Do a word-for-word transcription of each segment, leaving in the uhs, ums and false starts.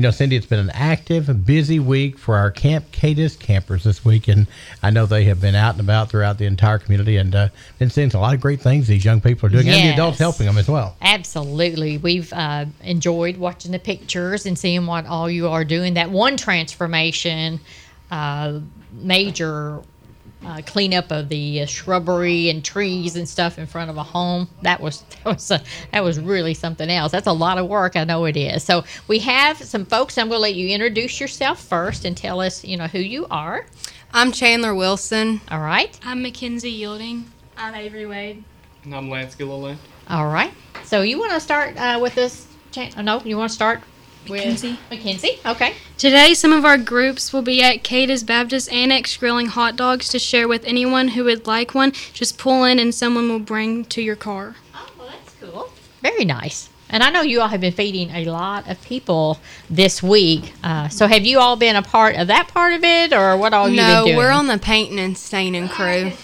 You know, Cindy, it's been an active, busy week for our Camp Cadiz campers this week, and I know they have been out and about throughout the entire community and uh, been seeing a lot of great things these young people are doing, yes. and the adults helping them as well. Absolutely. We've uh, enjoyed watching the pictures and seeing what all you are doing. That one transformation, uh, major Uh, cleanup of the uh, shrubbery and trees and stuff in front of a home. That was that was uh, that was really something else. That's a lot of work. I know it is. So we have some folks. I'm going to let you introduce yourself first and tell us, you know, who you are. I'm Chandler Wilson. All right. I'm Mackenzie Yielding. I'm Avery Wade. And I'm Lance Gilliland. All right. So you want to start uh, with this? Chan- oh, no, you want to start Mackenzie. with Mackenzie? Okay. Today, some of our groups will be at Cadiz Baptist Annex grilling hot dogs to share with anyone who would like one. Just pull in and someone will bring to your car. Oh, well, that's cool. Very nice. And I know you all have been feeding a lot of people this week. Uh, so have you all been a part of that part of it, or what all you been No, doing? we're on the painting and staining crew.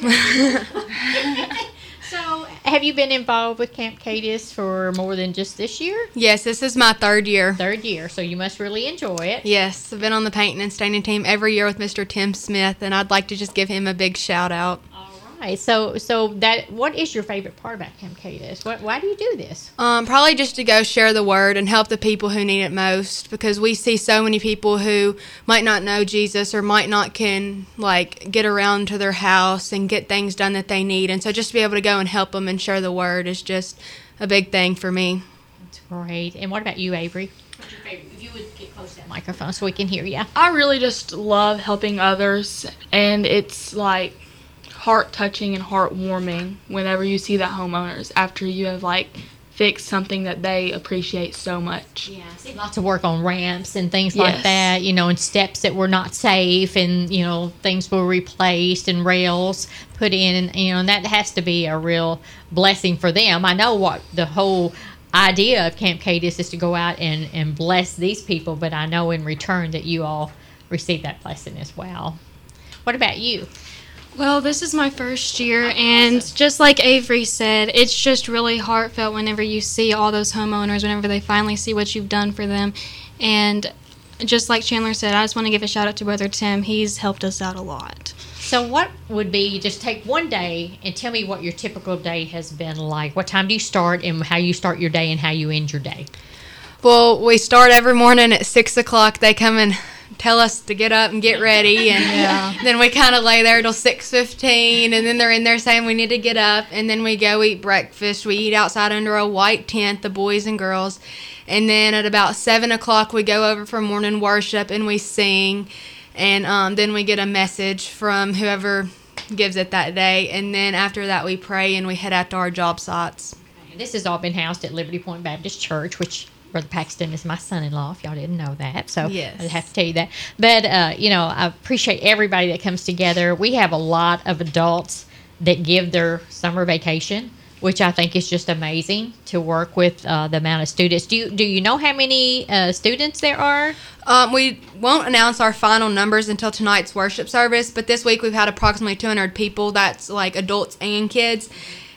So have you been involved with Camp Cadiz for more than just this year? Yes, this is my third year. Third year, so you must really enjoy it. Yes, I've been on the painting and staining team every year with Mister Tim Smith, and I'd like to just give him a big shout out. All right. So, so that what is your favorite part about Camp Cadiz? What, why do you do this? Um, probably just to go share the word and help the people who need it most, because we see so many people who might not know Jesus or might not can like get around to their house and get things done that they need, and so just to be able to go and help them and share the word is just a big thing for me. That's great. And what about you, Avery? What's your favorite? If you would get close to that microphone so we can hear you. I really just love helping others, and it's like heart-touching and heartwarming whenever you see the homeowners after you have like fixed something that they appreciate so much. Yeah, I see lots of work on ramps and things Yes. like that, you know, and steps that were not safe, and, you know, things were replaced and rails put in, and, you know, and that has to be a real blessing for them. I know what the whole idea of Camp Cadiz is to go out and, and bless these people, but I know in return that you all receive that blessing as well. What about you? Well, this is my first year, and just like Avery said, it's just really heartfelt whenever you see all those homeowners, whenever they finally see what you've done for them. And just like Chandler said, I just want to give a shout out to Brother Tim. He's helped us out a lot. So what would be, just take one day and tell me what your typical day has been like. What time do you start, and how you start your day and how you end your day? Well, we start every morning at six o'clock. They come and tell us to get up and get ready, and Yeah. then we kind of lay there till six fifteen, and then they're in there saying we need to get up, and then we go eat breakfast. We eat outside under a white tent, the boys and girls, and then at about seven o'clock we go over for morning worship and we sing, and um, then we get a message from whoever gives it that day, and then after that we pray and we head out to our job sites. This has all been housed at Liberty Point Baptist Church, which Brother Paxton is my son-in-law, if y'all didn't know that. So Yes. I have to tell you that. But, uh, you know, I appreciate everybody that comes together. We have a lot of adults that give their summer vacation, which I think is just amazing to work with uh, the amount of students. Do you, do you know how many uh, students there are? Um, we won't announce our final numbers until tonight's worship service, but this week we've had approximately two hundred people. That's like adults and kids,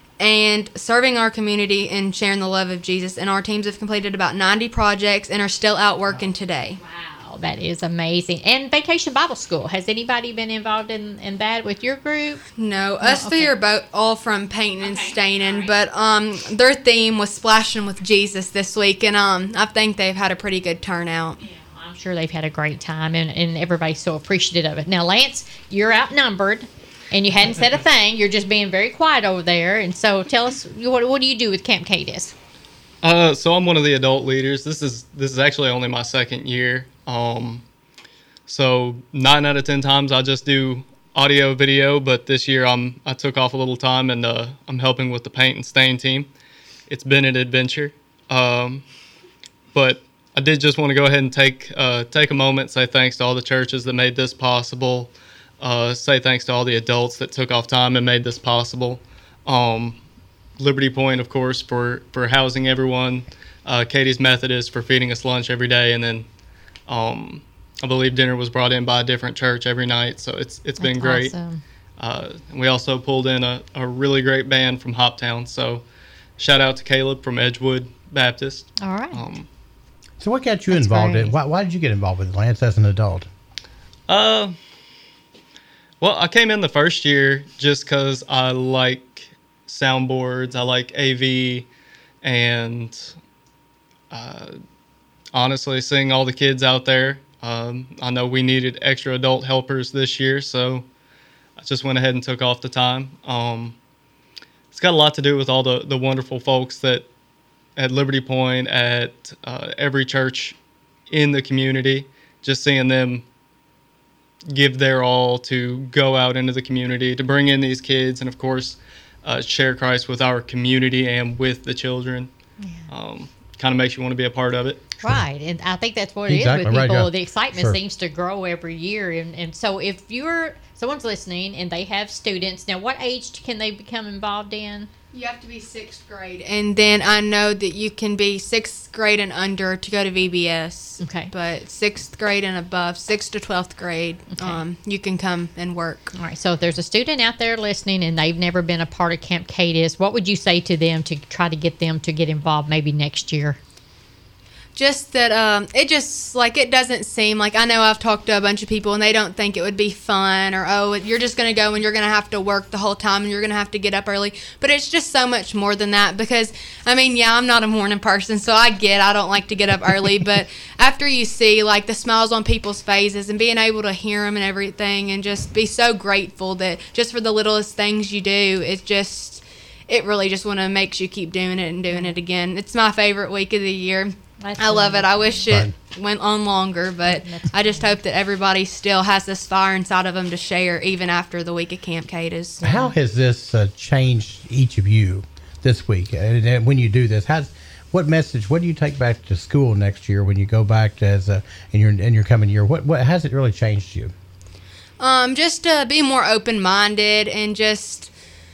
and serving our community and sharing the love of Jesus. And our teams have completed about ninety projects and are still out working today. Wow, that is amazing. And Vacation Bible School, has anybody been involved in, in that with your group? No, us okay. three are both all from painting and Okay, staining, all right. but um, their theme was splashing with Jesus this week, and um, I think they've had a pretty good turnout. Yeah, I'm sure they've had a great time, and, and everybody's so appreciative of it. Now, Lance, you're outnumbered, and you hadn't said a thing. You're just being very quiet over there. And so tell us, what, what do you do with Camp Cadiz? Uh, so I'm one of the adult leaders. This is this is actually only my second year. Um, so nine out of ten times I just do audio, video, but this year I'm I took off a little time and uh, I'm helping with the paint and stain team. It's been an adventure, um, but I did just want to go ahead and take uh, take a moment, say thanks to all the churches that made this possible. Uh, say thanks to all the adults that took off time and made this possible. Um, Liberty Point, of course, for, for housing everyone. Uh, Katie's Methodist for feeding us lunch every day, and then um, I believe dinner was brought in by a different church every night. So it's it's been That's great. awesome. Uh, and we also pulled in a, a really great band from Hoptown. So shout out to Caleb from Edgewood Baptist. All right. Um, So what got you That's involved great. in? Why, why did you get involved with it, Lance, as an adult? Uh, well, I came in the first year just because I like soundboards, I like A V, and uh, honestly, seeing all the kids out there, um, I know we needed extra adult helpers this year, so I just went ahead and took off the time. Um, it's got a lot to do with all the, the wonderful folks that at Liberty Point, at uh, every church in the community, just seeing them give their all to go out into the community, to bring in these kids, and of course, uh, share Christ with our community and with the children. Yeah. Um, kind of makes you want to be a part of it. Right, and I think that's what it Exactly, is with right, people. yeah. The excitement Sure. seems to grow every year, and, and so if you're someone's listening and they have students, now what age can they become involved in? You have to be sixth grade, and then I know that you can be sixth grade and under to go to V B S. Okay. But sixth grade and above, sixth to twelfth grade, Okay. um, you can come and work. All right, so if there's a student out there listening and they've never been a part of Camp Cadis, what would you say to them to try to get them to get involved maybe next year? Just that um, it just, like, it doesn't seem like, I know I've talked to a bunch of people and they don't think it would be fun, or, oh, you're just going to go and you're going to have to work the whole time and you're going to have to get up early. But it's just so much more than that because, I mean, yeah, I'm not a morning person, so I get I don't like to get up early. But after you see, like, the smiles on people's faces and being able to hear them and everything and just be so grateful that just for the littlest things you do, it's just, it really just want to makes you keep doing it and doing it again. It's my favorite week of the year. That's I love it. I wish it Right. went on longer, but That's I just hope that everybody still has this fire inside of them to share even after the week of Camp Cadis. How has this uh, changed each of you this week? And, and when you do this, how's what message? What do you take back to school next year when you go back to as a in your in your coming year? What what has it really changed you? Um, just to be more open-minded and just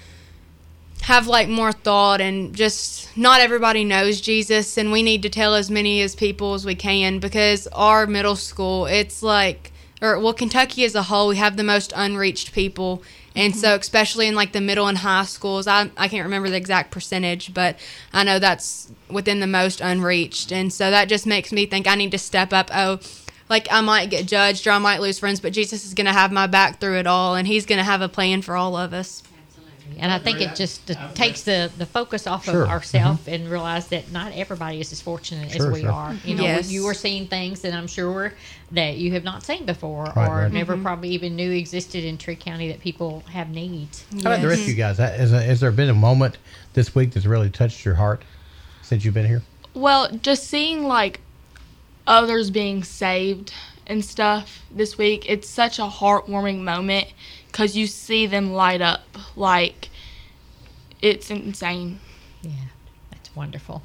have like more thought, and just not everybody knows Jesus, and we need to tell as many as people as we can, because our middle school, it's like, or well, Kentucky as a whole, we have the most unreached people. And so especially in like the middle and high schools, I, I can't remember the exact percentage, but I know that's within the most unreached. And so that just makes me think I need to step up. Oh, like I might get judged or I might lose friends, but Jesus is going to have my back through it all, and he's going to have a plan for all of us. And I think it just uh, takes the, the focus off Sure. of ourselves and realize that not everybody is as fortunate Sure, as we sure. are. You know, Yes. you are seeing things that I'm sure that you have not seen before, Right, or right. never probably even knew existed in Tree County, that people have needs. How about the rest of you guys? Has, has there been a moment this week that's really touched your heart since you've been here? Well, just seeing like others being saved and stuff this week, it's such a heartwarming moment because you see them light up. Like, it's insane. Yeah, that's wonderful.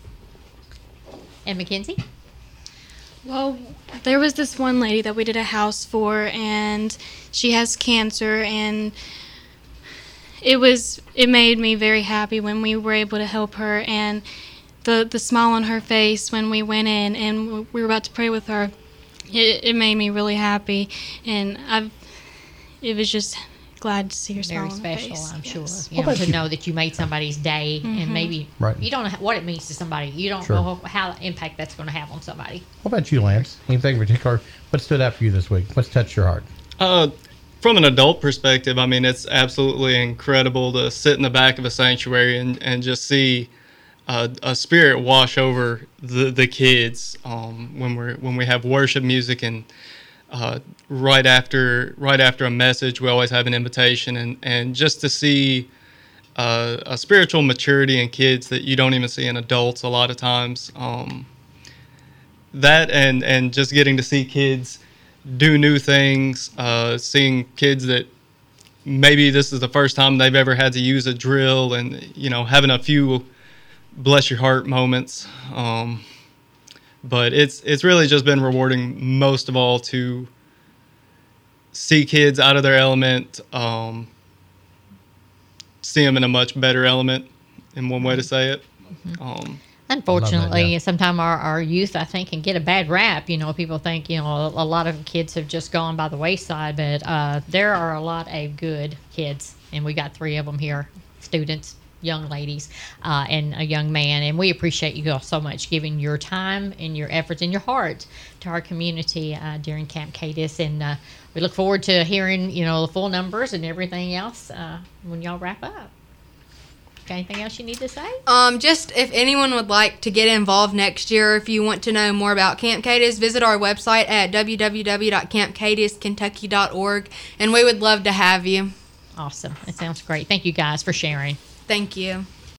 And Mackenzie? Well, there was this one lady that we did a house for, and she has cancer, and it was it made me very happy when we were able to help her, and the the smile on her face when we went in and we were about to pray with her, it, it made me really happy, and I've it was just glad to see her smile Very on special, her face. I'm sure. Yes. You know, about to you? know that you made somebody's day, and maybe Right. you don't know what it means to somebody. You don't Sure. know how impact that's going to have on somebody. What about you, Lance? Anything in particular? What stood out for you this week? What's touched your heart? Uh, from an adult perspective, I mean, it's absolutely incredible to sit in the back of a sanctuary and, and just see uh, a spirit wash over the, the kids um, when we're when we have worship music, and uh, right after right after a message, we always have an invitation, and, and just to see uh, a spiritual maturity in kids that you don't even see in adults a lot of times. Um, that and and just getting to see kids do new things, uh, seeing kids that maybe this is the first time they've ever had to use a drill, and you know, having a few bless your heart moments. Um, but it's it's really just been rewarding most of all to see kids out of their element, um, see them in a much better element, in one way to say it. Um, Unfortunately, yeah. sometimes our, our youth, I think, can get a bad rap. You know, people think, you know, a, a lot of kids have just gone by the wayside, but uh, there are a lot of good kids, and we got three of them here, students, young ladies uh, and a young man, and we appreciate you all so much giving your time and your efforts and your heart to our community uh, during Camp Cadiz, and uh, we look forward to hearing, you know, the full numbers and everything else uh, when y'all wrap up. Got anything else you need to say? Um, just if anyone would like to get involved next year, if you want to know more about Camp Cadiz, visit our website at w w w dot camp cadiz kentucky dot org, and we would love to have you. Awesome. That sounds great. Thank you guys for sharing. Thank you.